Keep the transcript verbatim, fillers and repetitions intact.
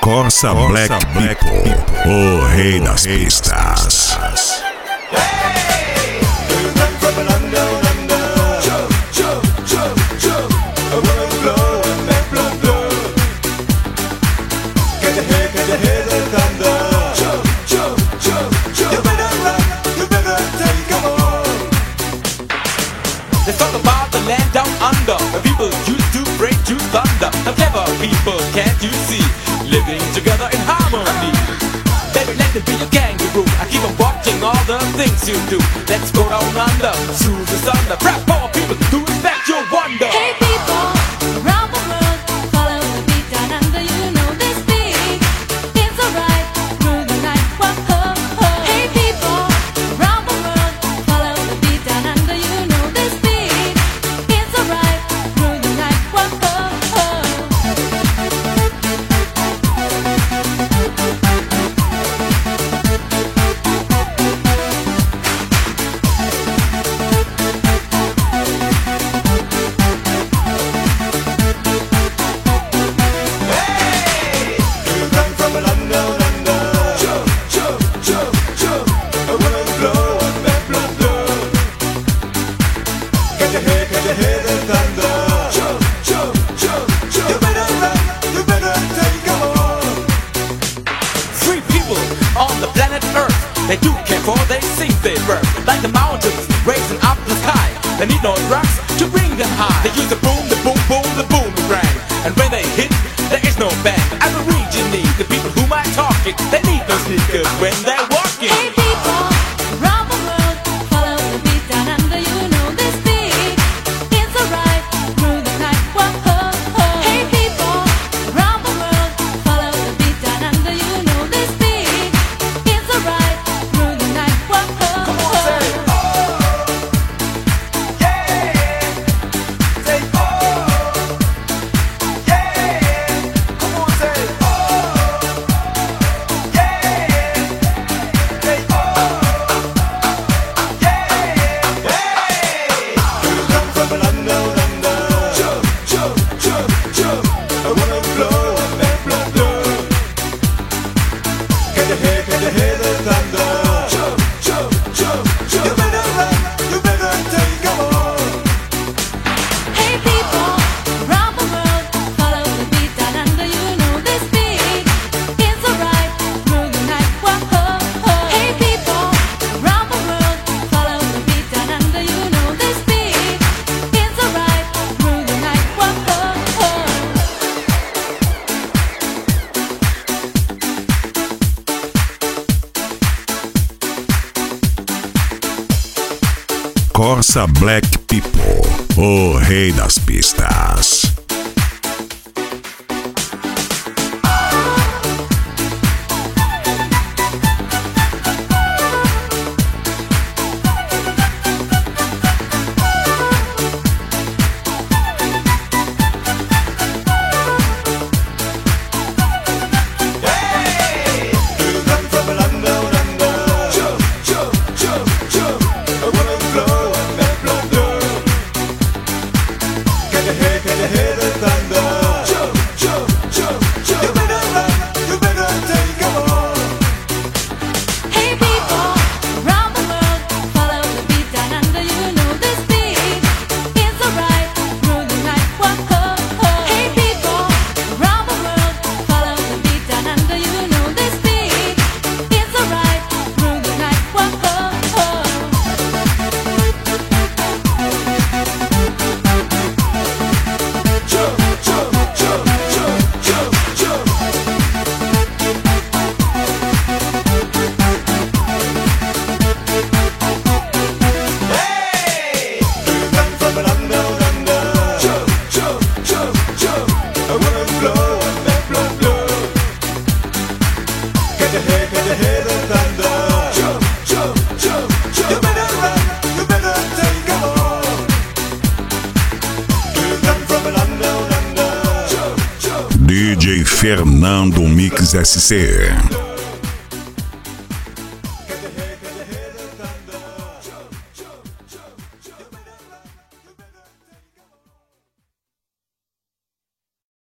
Corsa Black People, o rei das pistas. Let's talk about the land down under, where people used to break to thunder. Now clever people, can't you see, living together in harmony. Baby, let me be a kangaroo, I keep on watching all the things you do. Let's go down under, through the thunder. Rap power people, to respect your wonder. Hey people, around the world, follow the beat down under, you know this beat. It's alright, through the night, whoa, ho, ho. Hey people, around the world, follow the beat down under, you know this beat. It's alright, through the night, whoa, ho, ho. Three people on the planet Earth, they do care for they sing they birth. Like the mountains raising up the sky, they need no drugs to bring them high. They use the boom, the boom, boom, the boomerang, and when they hit, there is no bang. As a region need the people who might talk it, they need no sneakers when they're walking. Hey people, around the world, follow the beat down under, you know this beat. It's alright, through the night, whoa, ho, ho. Hey people, around the world, follow the beat down under, you know this beat. It's alright, through the night, whoa, ho, Come on, ho. say oh, yeah, say oh, yeah. Come on, say oh, yeah, say oh, yeah, hey. You come from London, London. Jump, jump, jump, jump. I wanna blow and make blow, blow. Can you hear, can you hear the thunder? Jump, jump, jump, jump. You better run, you better take a walk. Hey people, around the world, follow the beat down under, you know this beat. It's alright, through the night, whoa, ho, ho. Hey people, around the world, follow the beat down under, you know this beat. It's alright, through the night, whoa, ho, ho. Corsa Black People, o rei das pistas. You come from London, London. Jump, jump, jump, jump. I wanna blow and make blow, blow. Can you hear, can you hear the thunder? Jump, jump, jump, jump. You better run, you better take a walk. Hey people, around the world, follow the beat down under, you know this beat. It's alright, through the night, whoa, ho, ho. Hey people, around the world, follow the beat down under, you know this beat. It's alright, through the night, whoa, ho, ho. Jump, jump, jump, jump, jump, jump. Hey! You come from London, London. Jump, jump, jump, jump. I wanna blow and make blow, blow. Can you hear, can you hear the thunder? Jump, jump, jump, jump. You better run, you better take a walk. You come from London, London. Jump, jump. D J Fernando Mix S C.